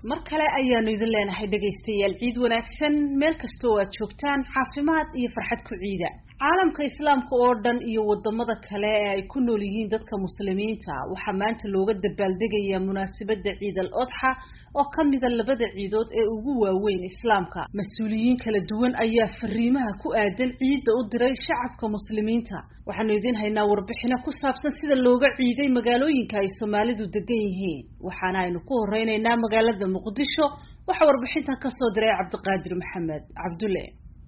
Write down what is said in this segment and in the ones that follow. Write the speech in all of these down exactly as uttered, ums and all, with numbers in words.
mar kale ayaanu idin leenahay dhagaystayaal ciid wanaagsan meel kasta oo aad joogtaan caafimaad iyo farxad ku ciida caalamka islaamka oo dhan iyo wadamada kale ee ay ku nool yihiin dadka muslimiinta waxaa maanta looga dabaaldegayaa munaasabada ciid al-adha oo kamid ah labada ciidood ee ugu waaweyn islaamka mas'uuliyiin kala duwan ayaa fariimaha ku aadan ciidda u diray shacabka muslimiinta waxaanu idin haynaa warbixino ku saabsan sida looga ciiday magaalooyinka ay Soomaalidu degan yihiin waxaana aynu ku horeynaynaa magaalada Muqdisho waxa warbixintan ka soo diray Cabdiqaadir Maxamed Cabdulle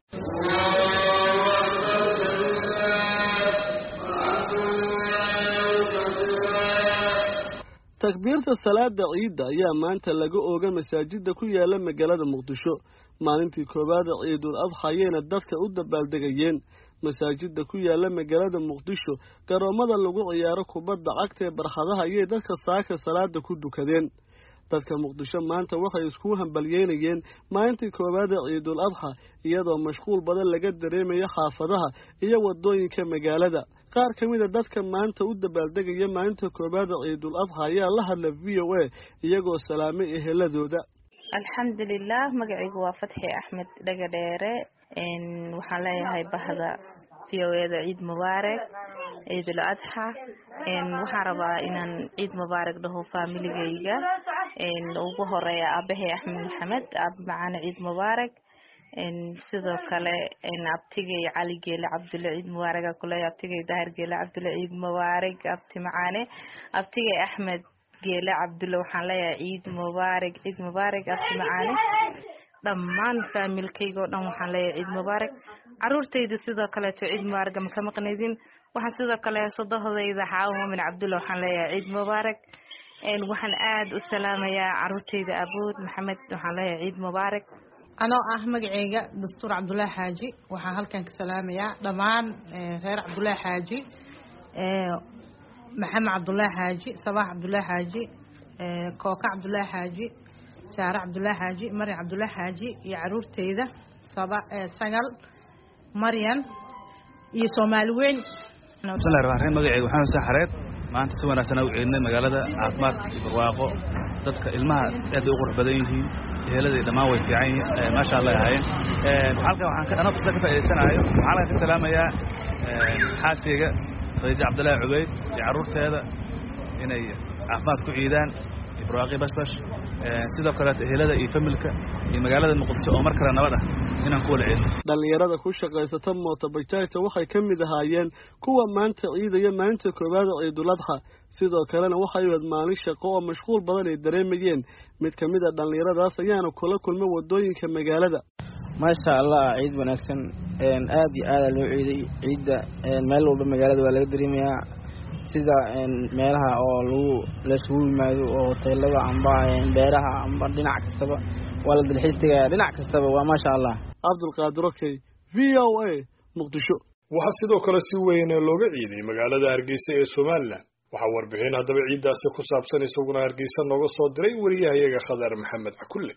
takbiirta salaada ciidda ayaa maanta laga ooga masaajida ku yaala magaalada Muqdisho maalintii koobaad ciidul adha ayayna dadka u dabaaldegayeen masaajida ku yaala magaalada Muqdisho garoomada lagu ciyaaro kubadda cagta ee barxadaha ayay dadka saaka salaada ku dukadeen dadka Muqdisho maanta waxay isku hambalyeynayeen maalintii koobaad ciidul adha iyadoo mashquul badan laga dareemayo xaafadaha iyo wadooyinka magaalada qaar kamid ah dadka maanta u dabaaldegaya maalinta koobaad ciidul adha ayaa la hadlay V O A iyagoo salaamay eheladooda alxamdulillah magacaygu waa Fatxi Axmed Dhagadheere in waxaan leeyahay bahda V O A da ciid mubaarak ciidul adha in waxaan rabaa inaan ciid mubaarak dhaho familigayga in ugu horeeya aabahay Axmed Maxamed aab macaan ciid mubaarak in sidoo kale in abtigay Cali Geele Cabdulle ciid mubaarak kulay abtigay Daahir Geele Cabdulle ciid mubaarak abti macaane abtigay Axmed Geele Cabdulle waxaan leeyahay ciid mubaarak ciid mubaarak abti macaane dhammaan familkayga oo dhan waxaan leeyahay ciid mubaarak caruurtayda sidoo kale ciid mubaarak ma ka maqnaydin waxaan sidoo kale sodohdayda Xaawo Muumin Cabdulle waxaan leeyahay ciid mubaarak in waxaan aad u salaamayaa caruurtayda Abood Maxamed waxaan leeyahay ciid mubaarak أنا أحمد عيجا دكتور عبد الله حاجي وحال كان كسلام يا دمان غير عبد الله حاجي محمد عبد الله حاجي صباح عبد الله حاجي كوكا عبد الله حاجي سارة عبد الله حاجي مريم عبد الله حاجي يعرور تيدا صباح سجل مريم يسومالوين بسم الله الرحمن الرحيم مجيء وحنا سحرات ما أنت سوينا سنة وعندنا مجالة عثمان برواقو ذاتك المها يدي أقرب بدينه هذا دماء وفيعين ما شاء الله هاي حلقة أنا بس كيف سنة هاي حلقة السلام يا حاسيجة رئيس عبد الله عبيد يعرورت هذا هنا عفمات كعيدان إبراقي بس بس سيدا قرأت هذا يفهملك المجال المقدس أمر كرنا وده هنا نقول عيد. دليرة كل شيء تم وتبجتايته وحي كم ذهايين كوا ما أنت عيد يا ما أنت كبار عيد الأضحى سيدا كلنا وحي ودمانيش قوة مشغول بدل الدريميين متكمدة دليرة راسا يعني كل كل ما ودوين كمجال ده. ما شاء الله عيد ونكسن إن آدي آل لو عيد عيد إن ماله بمجال ده ولا دريميا سيدا إن مالها أو لو لسوي ما أو تلقى عم باع إن بيرها عم بدنا عكسبه ولا بالحستة بدنا عكسبه وما شاء الله. عبد القادر أوكي V O A مقدشو. waxaa sidoo kale si weyn looga ciiday magaalada Hargeysa ee Soomaaliland waxaa warbixin hadaba ciidaasi ku saabsan isaguna Hargeysa nooga soo diray wariyahayaga Khadar Maxamed Cakulle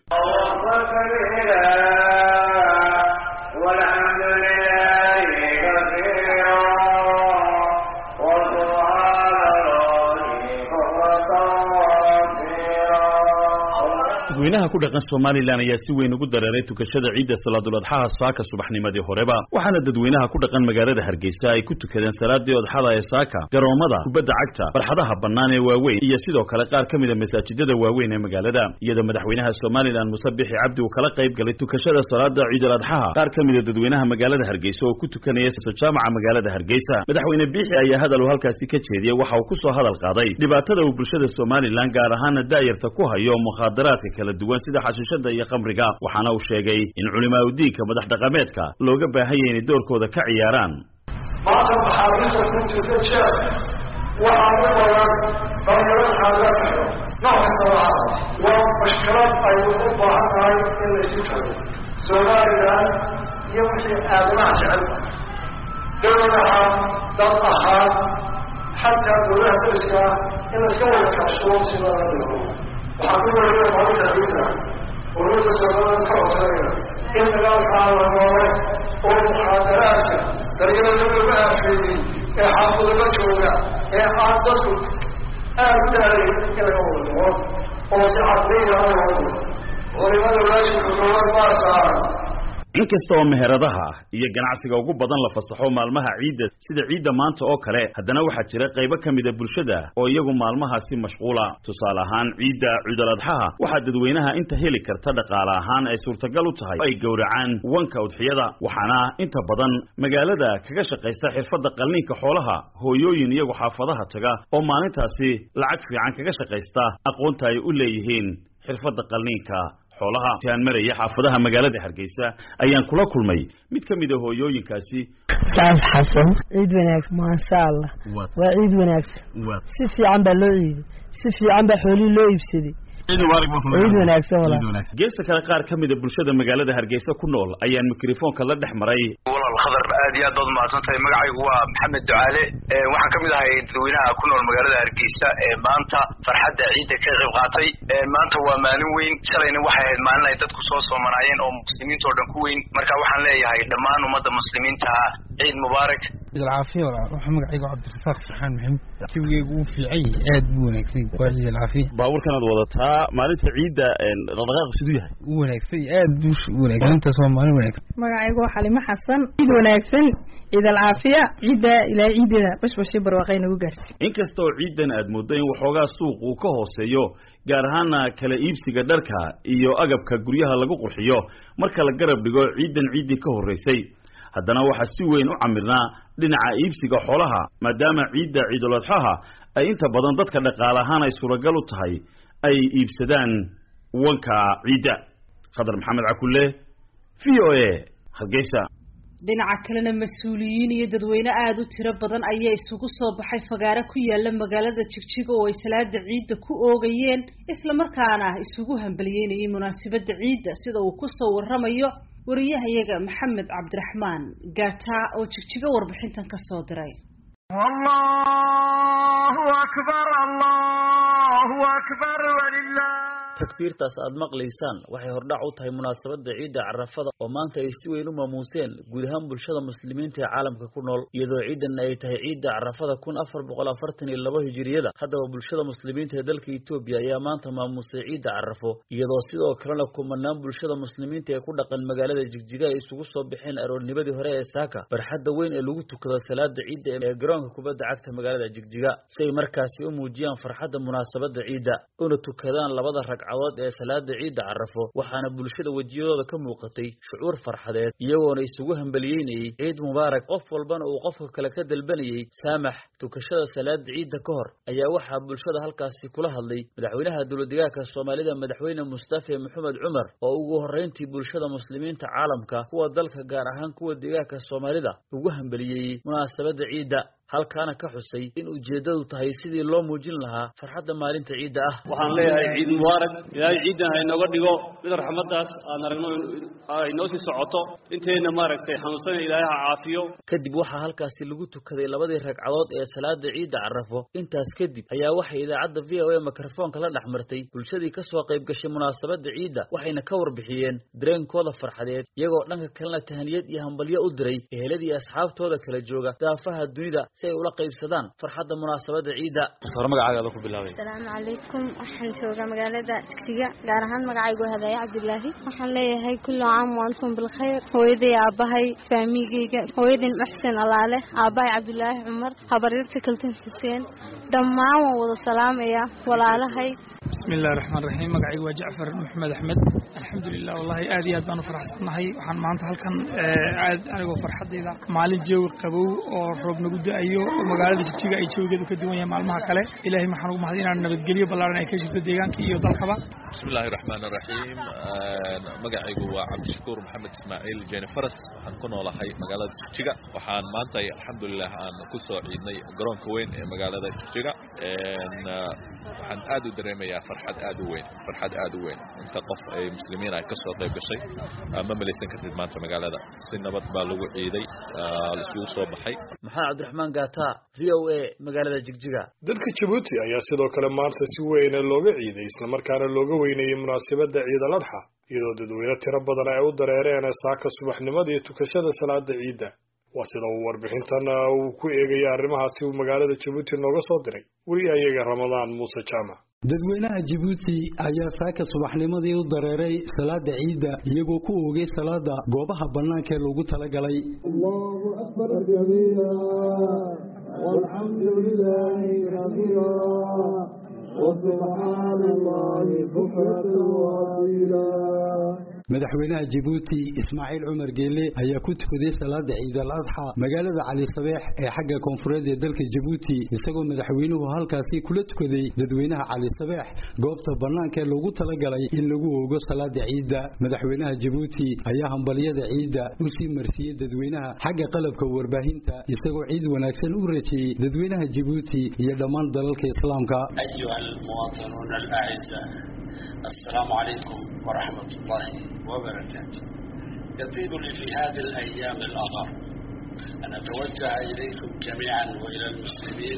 dadweynaha ku dhaqan Soomaaliland ayaa si weyn ugu dareeray tukashada ciidda salaadul adha saaka subaxnimadii horeba waxaana dadweynaha ku dhaqan magaalada Hargeysa ay ku tukadeen salaadii adxada ee saaka garoomada kubadda cagta barxadaha bannaan ee waaweyn iyo sidoo kale qaar kamid ah masaajidada waaweyn ee magaalada iyadoo madaxweynaha Soomaaliland Muuse Biixi Cabdi uu kala qayb galay tukashada salaada ciidul adha qaar kamid ah dadweynaha magaalada Hargeysa oo ku tukanaya jaamaca magaalada Hargeysa madaxweyne Biixi ayaa hadal uu halkaasi ka jeediyay waxa uu ku soo hadal qaaday dhibaatada uu bulshada Soomaaliland gaar ahaan daayirta ku hayo mukhadaraadka kala duwan sida xashiishada iyo khamriga waxaana uu sheegay in culimada diinka madax dhaqameedka looga baahan yahay in doorkooda ka ciyaaraan maanta maxaabiista ku jirta jeer waxaa u badan dhalinyaro xaaladaha nooca waa mashkilad ay u baahan tahay in la isu tago Soomaaliland iyo wixii aadamaha jecel dowlad ahaan dad ahaan xataa dowladaha dariska in la iska wada kaashado sida la dhaho waxaa ku wariya maalinta ciidda ولولا سبب الكوثر إن الأرحام والموت والمحاضرات درجة الأولى ما فيه حافظ المجهولة حافظته أبدأ إلى يوم الموت oo si caqliya u wado culimada waajibka koowaad baa saaran inkasta oo meheradaha iyo ganacsiga ugu badan la fasaxo maalmaha ciidda sida ciidda maanta oo kale haddana waxaa jira qaybo ka mid a bulshada oo iyagu maalmahaasi mashquula tusaale ahaan ciidda ciidul adxaha waxaa dadweynaha inta heli karta dhaqaale ahaan ay suurtagal u tahay ay gowracaan wanka udxiyada waxaana inta badan magaalada kaga shaqaysta xirfadda qalniinka xoolaha hooyooyin iyagu xaafadaha taga oo maalintaasi lacag fiican kaga shaqaysta aqoonta ay u leeyihiin xirfadda qalniinka xoolaha taan maraya xaafadaha magaalada Hargeysa ayaan kula kulmay mid kamid ah hooyooyinkaasi Saaf Xasan ciid wanaagsan ma sha Allah waa ciid wanaagsan si fiican baa loo ciiday si fiican baa xooli loo iibsaday ciid wanaagsan walaal geesta kale qaar kamid ah bulshada magaalada Hargeysa ku nool ayaan mikrofoonka la dhex maray walaal khadar aad iyo aad baad mahadsantahay magacaygu waa Maxamed Ducaale waxaan kamid ahay dadweynaha ku nool magaalada Hargeysa ee maanta farxadda ciidda ka qayb qaatay maanta waa maalin weyn shalayna waxay ahayd maalin ay dadku soo soomanayeen oo muslimiinta oo dhan ku weyn marka waxaan leeyahay dhammaan ummadda muslimiinta ciid mubaarak ciid العافية waxaan magacaygu Cabdirasaaq Farxaan Maxamed kiwgeegu uu fiicay aad buu wanaagsan waa ciid العافية baaburkan aad wadataa maalinta ciidda dhaqdhaqaaq sidoo yahay uu wanaagsan aad buu wanaagsan inta Soomaali wanaagsan magacaygu Xalimo Xasan ciid wanaagsan ciid العافية ciida ilaa ciidada bashbashi barwaaqayna ugu gaartay inkastoo ciidan aad moodo in waxoogaa suuq uu ka hooseeyo gaar ahaan kala iibsiga dharka iyo agabka guryaha lagu qurxiyo marka la garab dhigo ciidan ciidii ka horeysay haddana waxa si weyn u camirnaa dhinaca iibsiga xoolaha maadaama ciidda ciidul adxaha ay inta badan dadka dhaqaale ahaan ay suuragal u tahay ay iibsadaan wanka ciidda Khadar Maxamed Cakulle V O A Hargeysa dhinaca kalena mas'uuliyiin iyo dadweyne aad u tiro badan ayaa isugu soo baxay fagaare ku yaala magaalada Jigjiga oo ay salaada ciidda ku oogayeen isla markaana isugu hambalyeynayay munaasabadda ciidda sida uu ku soo waramayo wariyahayaga Maxamed Cabdiraxmaan Gaata oo Jigjiga warbixintan ka soo diray Allahu akbar Allahu akbar walillah takbiirtaas aad maqlaysaan waxay hordhac u tahay munaasabadda ciidda Carafada oo maanta ay si weyn u maamuuseen guud ahaan bulshada muslimiinta ee caalamka ku nool iyadoo ciidan ay tahay ciidda Carafada kun afar boqol afartan iyo laba hijriyada haddaba bulshada muslimiinta ee dalka Itoobiya ayaa maanta maamuusay ciidda Carafo iyadoo sidoo kalena kumanaan bulshada muslimiinta ee ku dhaqan magaalada Jigjiga ay isugu soo bixeen aroornimadii hore ee Saaka barxadda weyn ee lagu tukado salaada ciidda ee garoonka kubadda cagta magaalada Jigjiga si ay markaasi u muujiyaan farxadda munaasabadda ciidda una tukadaan labada rag عوض سلاد عيد عرفه وحنا بلشة وجيوده كم وقتي شعور فرحات يوون يسوقهم بلييني عيد مبارك قف والبنا وقف كلا كد البني سامح تكشة سلاد عيد كهر أي واحد بلشة هالكاسي كلها اللي مدحوينها دول دقاك الصومالية مدحوينا مصطفى محمد عمر وأوجه رينتي بلشة مسلمين تعالمك هو ذلك جارهان كود دقاك الصومالية وجوهم بليي مناسبة عيد هل كان كحسي إن وجدوا تهيسيد الله موجين لها فرحة مالين تعيد أه وحن ليه عيد مبارك يا عيدنا هاي نقول نقول بدر رحمة الله أنا رجل هاي نوسي سعطة أنت هنا مارك تحمسنا إليها عافية كدب وح هالكاس اللي قلت كذا إلا بدي رك عوض يا سلاد عيد عرفه أنت أسكدب هيا وحي إذا عد فيها ويا ميكروفون كلا نحمرتي كل شيء كسوة قيب كش مناسبات عيدة وحين كور بحيين درين كولا فرحات يجوا لنا كلنا تهنيات يهم بليا أدري الذي أصحاب تودا كلا جوجا تافه الدنيا ولا قيب سدان فرحة مناسبة عيدة صار مقعد هذا كله بالله السلام عليكم أحن سوق مقالة تكتيجا قارهان مقعد هذا يا عبد الله وحن لي هاي كل عام وأنتم بالخير هو يدي أباهي فاميجي هو يدي محسن الله عليه أباي عبد الله عمر خبرت كلتين حسين دمعة والسلام يا ولا على هاي بسم الله الرحمن الرحيم مقعد وجعفر محمد أحمد الحمد لله والله آدي آد بانو فرح صنعي وحن ما أنت هالكن آد أنا جو فرحة إذا مال الجو قبو ورب نقول أيو ومقالة جتيجا أي شيء كده كده ويا مال محكلة إلهي محنوق مهدينا النبت قليل بلارنا يكشف الديجان كي يوضل خبا بسم الله الرحمن الرحيم مقعد هو عبد الشكور محمد إسماعيل جاني فرس هنكون والله حي مقالة جتيجا وحن ما أنت الحمد لله أن كسر عيدنا جرون كوين مقالة جتيجا وحن آدو دريمة يا فرحة آدو وين فرحة آدو وين انت قف أي مسلمين أي كسر طيب بشيء ما مليسن كتير ما أنت مقالة ده سنة بتبالغ عيدي الأسبوع صباح حي محمد عبد الرحمن قاتا V O A magaalada Jigjiga dalka Djibouti ayaa sidoo kale maanta si weyn looga ciiday isla markaana looga weynayay munaasabadda Ciid al-Adha iyadoo dadweyne tiro badan ay u dareereen saaka subaxnimadii tukashada salaada ciida waa sida uu warbixintan uu ku eegay arrimahaasi uu magaalada Djibouti nooga soo diray wariyahayaga Ramadaan Muuse Jaamac dadweynaha Djibouti ayaa saaka subaxnimadii u dareeray salaada ciida iyagoo ku oogay salaada goobaha banaanka loogu talagalay. Allahu akbar kabira walhamdulillahi kathira wa subhanallahi bukratan wa asila. madaxweynaha Djibouti Ismaaciil Umar Geele ayaa ku tukaday salaada Ciid al-Adha magaalada Cali Sabeex ee xagga koonfureed ee dalka Djibouti isagoo madaxweynuhu halkaasi kula tukaday dadweynaha Cali Sabeex goobta banaanka ee loogu talagalay in lagu oogo salaada ciida. madaxweynaha Djibouti ayaa hambaliyada ciida u sii marsiyay dadweynaha xagga qalabka warbaahinta isagoo ciid wanaagsan u rajeeyay dadweynaha Djibouti iyo dhammaan dalalka islaamka. ayyuhal muwaatinuun al-a'izza السلام عليكم ورحمة الله وبركاته. يطيب لي في هذه الأيام الأغر أن أتوجه إليكم جميعا وإلى المسلمين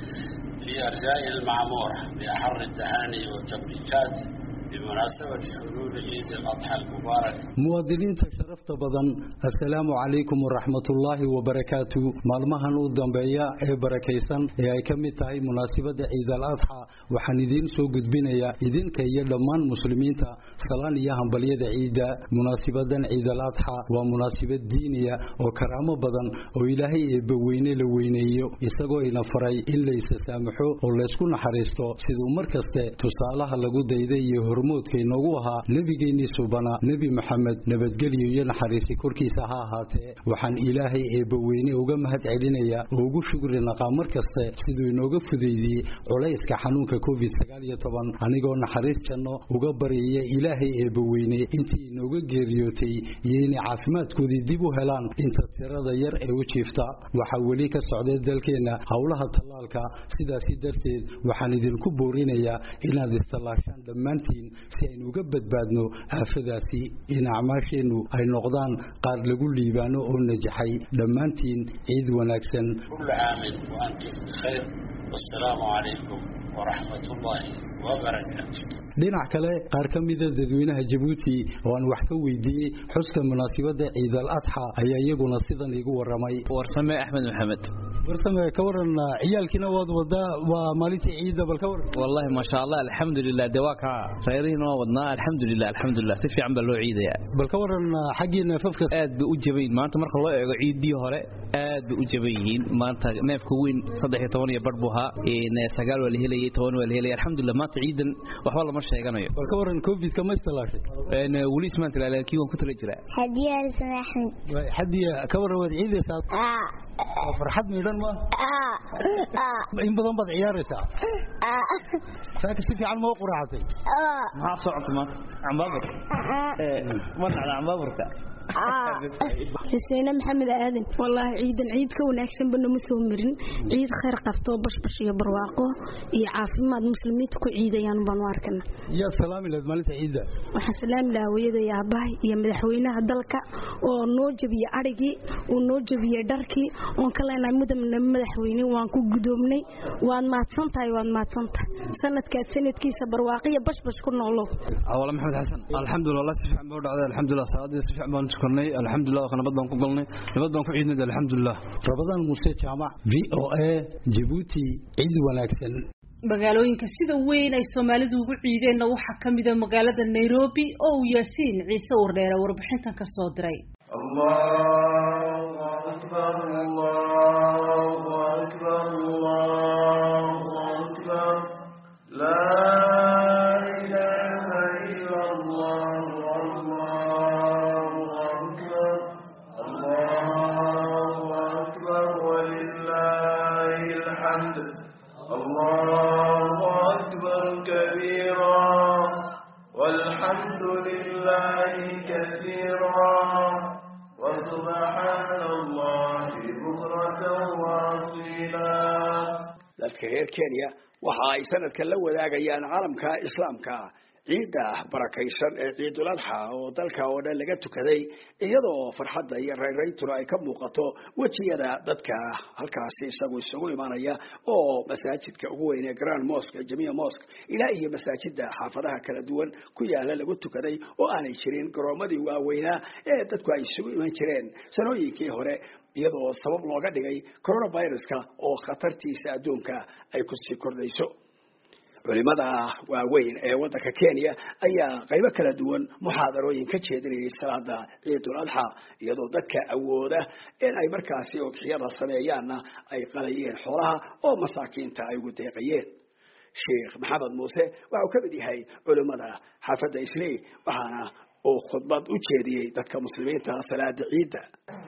في أرجاء المعمورة بأحر التهاني والتبريكات بمناسبة حلول عيد الأضحى المبارك. مواطنين تشرفت بدن السلام عليكم ورحمة الله وبركاته. مالمهن ودنبيا إيه بركيسان إيه كمية هاي مناسبة عيد الأضحى وحندين سوق بنايا إذن كي يلمان مسلمين تا صلان ياهم بليد عيد مناسبة عيد الأضحى ومناسبة دينية وكرامة بدن وإلهي بوين لوينيو يسقوا إلى فري إلا يسامحوا ولا يسكن حريستو سيدو مركز تصالح لجود يديه hormoodka inoogu ahaa nabigeennii subana nabi maxamed nabadgelyo iyo naxariisi korkiisa ha ahaatee waxaan ilaahay eebba weyne uga mahad celinayaa oo ugu shukrinaqaa mar kaste siduu inooga fudeydiyey culayska xanuunka covid sagaal iyo toban anigoo naxariis janno uga baryaya ilaahay eebba weyne intii inooga geeriyootay iyo inay caafimaadkoodii dib u helaan inta tirada yar ee u jiifta. waxaa weli ka socday dalkeena howlaha tallaalka sidaasi darteed waxaan idinku boorinayaa inaad istallaashaan dhammaantiin si aynu uga badbaadno aafadaasi in acmaasheenu ay noqdaan qaar lagu liibaano oo najaxay. dhammaantiin ciid wanaagsan. kullu aamin wa antum bikhayr wassalaamu calaykum waraxmatullaahi wabarakaatuh. dhinac kale qaar ka mid ah dadweynaha Djibouti oo aan wax ka weydiiyay xuska munaasabada Ciid al-Adha ayaa iyaguna sidan igu waramay. warsame Axmed Maxamed. warsame ka waran ciyaalkina wad wada waa maalintii ciida bal ka waran. wallahi ma sha Allah alxamdulillah dawaaka reerina wadnaa alxamdulillah alxamdulillah si fiican baa loo ciidaya. bal ka waran xaqiina fafka aad bay u jabayn maanta marka loo eego ciidii hore aad bay u jabayeen maanta neefka weyn saddex iyo toban iyo bar buu ahaa in sagaal waa la helayay toban waa la helayay alxamdulillah maanta ciidan waxba lama sheeganayo. bal ka waran covid ka ma istalashay een wali ismaan talaalkii waan ku tala jiraa. hadiya Axmed. hadiya ka waran wad ciidaysaa. aa farxad miidan ma aa aa in badan bad ciyaaraysaa. aa saaka si fiican ma u quraacday. aa ma socodto ma ambaabur ee wadna ambaburka حسين محمد آدم والله عيد العيد كون أحسن بنا مسومرين عيد خير قفتو بش بش يبرواقو يعافي ما المسلمين تكو عيد يان بنوار كنا يا سلام إلى مالت عيد وحسلام لا ويدا يا باي يا مدحوينا هدلك ونوجب يا أرجي ونوجب يا دركي ونكلنا مدة من مدحويني وانكو قدومني وان ما تصنتي وان ما تصنت سنة كات سنة كيس برواقية بش بش كنا الله أولا محمد حسن الحمد لله سفح مورد الحمد لله صادق سفح كرني الحمد لله خنا بدنا نقولنا بدنا نكون عيدنا الحمد لله رمضان موسى جامع في او اي جيبوتي عيد wanaagsan. magaalooyinka sida weyn ay Soomaalidu ugu ciideen waxa kamid ah magaalada Nairobi oo Yaasiin Ciise Wardheer warbixintan ka soo diray. Allahu akbar Allahu akbar Allahu akbar la والحمد لله كثيرا وسبحان الله بكرة وأصيلا. dadka reer Kenya waxa ay sanadkan la wadaagayaan caalamka islaamka ciida barakaysan ee Ciidul Adha oo dalka oo dhan laga tukaday iyadoo farxadda iyo reerayntuna ay ka muuqato wajiyada dadka halkaasi isagu isugu imaanaya oo masaajidka ugu weyn ee Grand Mosque Jamia Mosque ilaa iyo masaajidda xaafadaha kala duwan ku yaala lagu tukaday oo aanay jirin garoomadii waaweynaa ee dadku ay isugu iman jireen sanooyinkii hore iyadoo sabab looga dhigay coronavirus-ka oo khatartiisa adduunka ay ku sii kordhayso. culimada waaweyn ee wadanka Kenya ayaa qaybo kala duwan muxaadarooyin ka jeedinayay salaada Ciidul Adha iyadoo dadka awooda in ay markaasi udhiyada sameeyaanna ay qalayeen xoolaha oo masaakiinta ay ugu deeqayeen Sheikh Maxamed Muuse waxa uu ka mid yahay culimada xaafadda Islii waxaana uu khudbad u jeediyay dadka muslimiinta salaada Ciida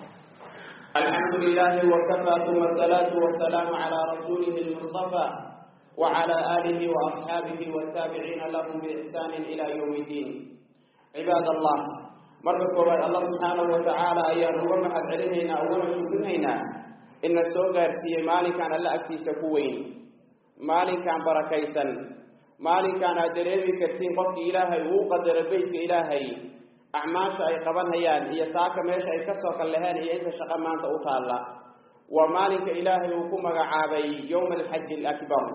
الحمد لله وكفى ثم الصلاة والسلام على رسوله المصطفى وعلى آله وأصحابه والتابعين لهم بإحسان إلى يوم الدين عباد الله مرحبا الله سبحانه وتعالى أيها ومحد علينا أولا شكرنا إن السوق أرسي مالي كان لا أكتي سكوين مالي كان بركيسا مالي كان أدريبي كتين قفت إلهي وقدر بيت إلهي أعماش أي قبل هيان هي ساكا ماشي أي كسوك اللهان هي إنت شقا ما أنت أطالة ومالك إلهي وكما عابي يوم الحج الأكبر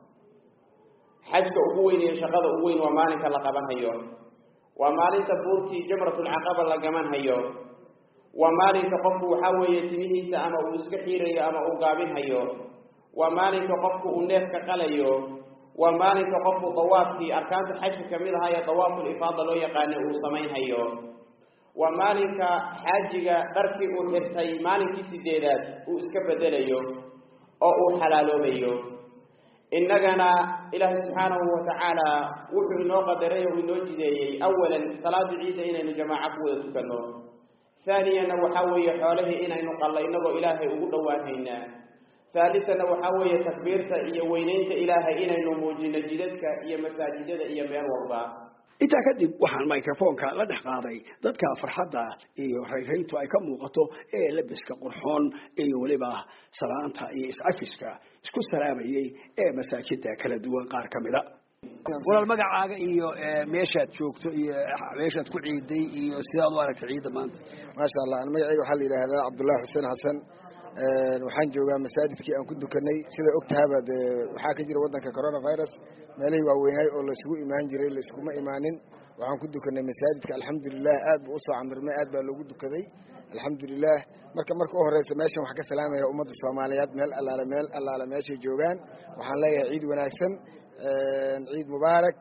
حج أبوين شقا أبوين ومالك لقبا هيو ومالك بورتي جمرة العقبة لقمان هيو ومالك قفو حاوي يتميه سأما أسكحيري أما أقابين هيو ومالك قفو أنيفك قليو ومالك قف طواف في أركان الحج كميرها هي طواف الإفاضة لو يقانع وصمين هيو ومالك حاجة دركي وحرتي مالك سيديرات وإسكب دليو أو حلالو بيو إننا إله سبحانه وتعالى وحي نوغ دريه ونوجده أولا صلاة عيدة إنا جماعة قوة تكنو ثانيا وحاوي حوله إنا نقل إنه إلهي وقلواتينا ثالثا وحاوي تكبيرتا إيا وينينتا إلهي إنا نموجين جددك إيا مساجدة إيا مير والبا intaa kadib waxaan microphone-ka la dhex qaaday dadka farxadda iyo rayrayntu ay ka muuqato ee labiska qurxoon iyo waliba salaanta iyo is-afiska isku salaamayay ee masaajidda kala duwan qaar ka mida walaal magacaaga iyo meeshaad joogto iyo meeshaad ku ciiday iyo sidaad u aragtay ciidda maanta maasha Allah magacayga waxaa la yiraahdaa Cabdullaahi Xuseen Xasan waxaan joogaa masaajidkii aan ku dukanay sida ogtahay waxaa ka jira wadanka coronavirus meelihii waaweynay oo la isugu imaan jiray la iskuma imaanin waxaan ku dukanay masaajidka alxamdulilah aad buu u soo camirmay aad baa loogu dukaday alxamdulilah marka marka u horeysa meeshan wax ka salaamaya ummadda Soomaaliyeed meel allaale meel allaale meeshay joogaan waxaan leeyahay ciid wanaagsan ciid mubaarak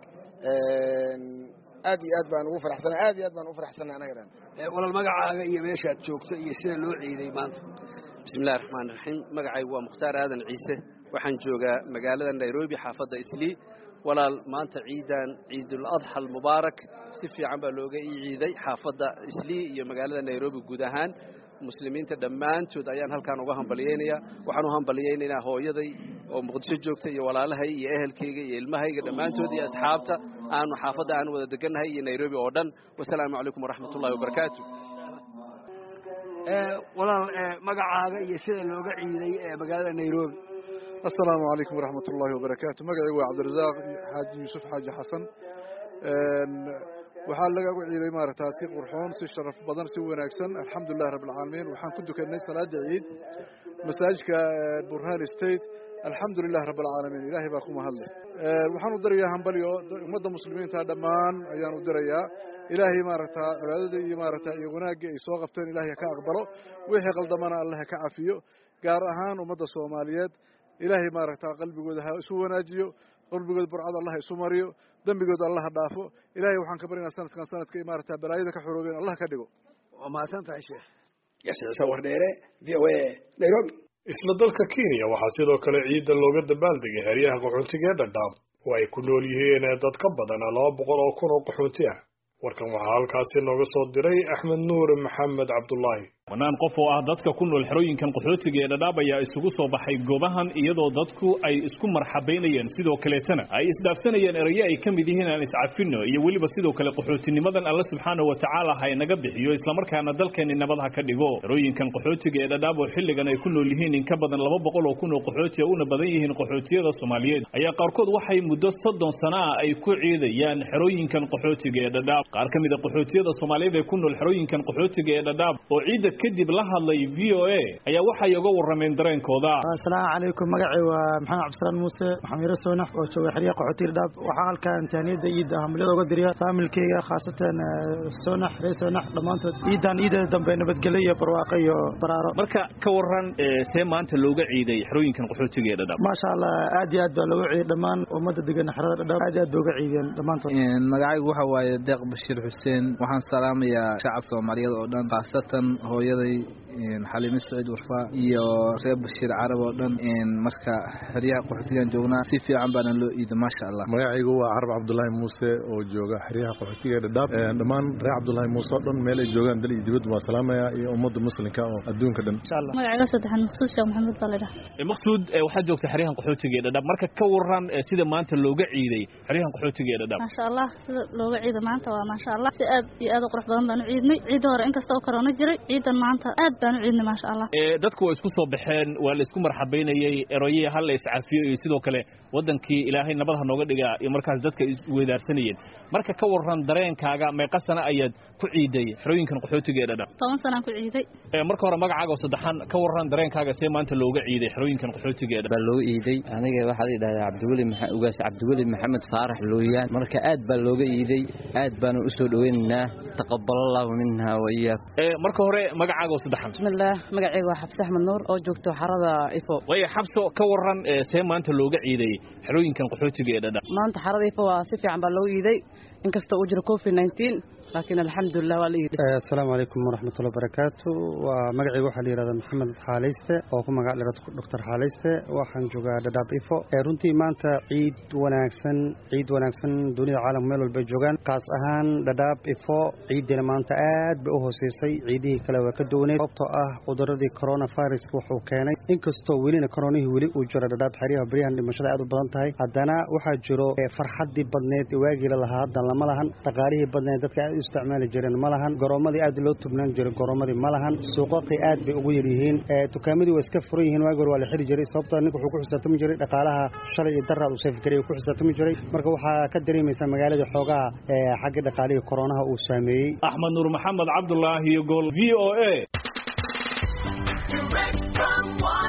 aad iyo aad baan ugu faraxsanahay aad iyo aad baan ugu faraxsanahay anaga walaal magacaaga iyo meeshaad joogto iyo sida loo ciiday maanta بسم الله الرحمن الرحيم مقعي ومختار آدن عيسى وحن جوغا مقالة نيروبي حافظة إسلي ولا ما أنت عيدان عيد الأضحى المبارك سفي عم بلوغا عيدي حافظة إسلي يا مقالة نيروبي قدهان مسلمين تدمان تود أيان هل كانوا وهم بليينيا وحنو هم بليينيا هو يدي ومقدس جوجتي ولا لها يا أهل كيجي يا المهي قدمان تود يا أصحابته أنا حافظة أنا ودقنا هي نيروبي أردن والسلام عليكم ورحمة الله وبركاته walaal magacaaga iyo sida looga ciiday ee magaalada Nairobi السلام عليكم ورحمة الله وبركاته مقعي وعبد الرزاق حاج يوسف حاج حسن وحال لقى عيدي مارتها سي قرحون سي شرف بدن سي وناكسن الحمد لله رب العالمين وحان كنتو كني صلاة عيد مساجك برهان ستيت الحمد لله رب العالمين إلهي باكم هلا وحان ودريا هنبليو مدى مسلمين تا دمان أيان ودريا إلهي مارتها عبادتي مارتها يغناق يسوى غفتين إلهي كأقبله ويحي قلدمنا الله كعافيه قار أهان ومدى صوماليات إلهي مارتها قلبي قدها سوى ناجيو قلبي قد برعاد الله يسومريو دنبي قد الله دافو إلهي وحان كبرنا سنة كان سنة كي مارتها بلايدة كحروبين الله كدقو وما سنة يا شيخ يسعى صور ديري في وي نيروبي isla dalka Kenya waxaa sidoo kale ciidda looga dabaaldegay xeryaha qaxootiga ee Dadaab oo ay ku nool yihiin dad ka badan laba boqol oo kun oo qaxooti ah warkan waxaa halkaasi nooga soo diray Axmed Nuur Maxamed Cabdullaahi wanaan qof oo ah dadka ku nool xerooyinkan qaxootiga ee Dadaab ayaa isugu soo baxay goobahan iyadoo dadku ay isku marxabeynayeen sidoo kale tana ay isdaafsanayeen erayo ay kamid yihiin aan iscafino iyo waliba sidoo kale qaxootinimadan Allah subhanahu wa ta'ala hay naga bixiyo isla markaana dalkeena nabadha ka dhigo xerooyinkan qaxootiga ee Dadaab oo xilligan ay ku nool yihiin in ka badan laba boqol oo kun oo qaxooti ah una badan yihiin qaxootiyada Soomaaliyeed ayaa qaarkood waxay muddo soddon sano ah ay ku ciidayaan xerooyinkan qaxootiga ee Dadaab qaar kamid ah qaxootiyada Soomaaliyeed ee ku nool xerooyinkan qaxootiga ee Dadaab oo ciid kadib la hadlay v o a ayaa waxay uga warrameen dareenkooda. Assalaamu calaykum, magacay waa Maxamed Cabdisalaan Muuse Maxamed Soonax oo jooga xiriir qaxootiga dhab. waxaan halkaan taaniyada ciida hamlada uga diriya familkeyga khaasatan Soonax reer Soonax dhamaantood ciidan ciida dambe nabadgelyo iyo barwaaqo iyo baraaro. Marka ka waran see maanta looga ciiday xerooyinkan qaxootiga ee dhab. Maasha Allah aad iyo aad baa looga ciiday dhamaan ummada degan xerada dhab aad iyo aad looga ciideen dhamaantood. magacaygu waxa waaye Deeq Bashiir Xuseen waxaan salaamayaa shacabka Soomaaliyeed oo dhan khaasatan hooyaday Xaliime Saciid Warfa iyo reer Bashiir Carab oo dhan marka xiriyaha qaxootigan joognaa si fiican baan loo iiday maasha Allah. magacaygu waa Carab Cabdullaahi Muuse oo jooga xiriyaha qaxootiga dhab dhamaan reer Cabdullaahi Muuse oo dhan meel ay joogaan dal iyo dibadda waa salaamaya iyo ummadda muslimka oo adduunka dhan insha Allah. magacayga saddexan Maqsuud Sheekh Maxamed Balada. Maqsuud waxa joogta xiriyaha qaxootiga dhab marka ka waran sida maanta looga ciiday xiriyaha qaxootiga dhab. maasha Allah sida looga ciiday maanta waa maasha Allah si aad iyo aad u qurux badan baan u ciidnay ciid hore inkastoo corona jiray ciidan maanta aad baan u ciidnay maasha Allah. ee dadku way isku soo baxeen waa la isku marxabeynayay erooyay hal is caafiyo iyo sidoo kale wadankii Ilaahay nabad ha nooga dhiga iyo markaas dadka is weedaarsanayeen marka ka waran dareenkaaga meeqa sano ayaad ku ciiday xerooyinkan qaxootiga ee dhab. toban sano ku ciiday. ee marka hore magacaaga oo saddexan ka waran dareenkaaga see maanta looga ciiday xerooyinkan qaxootiga ee dhab. baa loo ciiday aniga waxa la yiraahdaa Cabdiwali Maxamed ugaas Cabdiwali Maxamed Faarax Looyaan marka aad baa looga ciiday aad baan u soo dhaweynaynaa taqabbalallahu minna wa iyyak. ee marka hore magacaaga oo saddexan. bismillaah magacayga waa Xabsi Axmed Nuur oo joogto xarada Ifo. way xabso ka waran see maanta looga ciiday xerooyinkan qaxootiga ee dhab. maanta xarada Ifo waa si fiican baa loo ciiday inkastoo uu jiro covid nineteen laakiin alxamdulillah waa la ciiday. assalaamu calaykum waraxmatullahi wabarakaatu waa magacayga waxa la yiraahdaa Maxamed Xaaleyste oo ku magac dheer Doctor Xaaleyste waxaan joogaa Dadaab Ifo. ee runtii maanta ciid wanaagsan ciid wanaagsan dunida caalamka meel walba joogaan qaas ahaan Dadaab Ifo ciidina maanta aad bay u hooseysay ciidihii kale waa ka duwaneed sababtoo ah cudurradii coronavirus wuxuu keenay inkastoo welina coronihii weli uu jiro Dadaab xiriyaha bariyahan dhimashada aad u badan tahay haddana waxaa jiro farxadii badneed waagii la lahaa hadda lama lahan dhaqaalihii badneed dadka isticmaali jireen ma lahan garoomadii aad loo tubnaan jiray garoomadii ma lahan suuqaqii aad bay ugu yar yihiin ee dukaamadii waa iska furan yihiin waagi hore waa la xiri jiray sababtoo ninka wuxuu ku xisaabtami jiray dhaqaalaha shalay iyo daraad uu safgaray ku xisaabtami jiray marka waxaa ka dareemaysaa magaalada xoogaha ee xagga dhaqaalihii koronaha uu saameeyey. Axmed Nuur Maxamed Cabdullaahi iyo Gol V O A.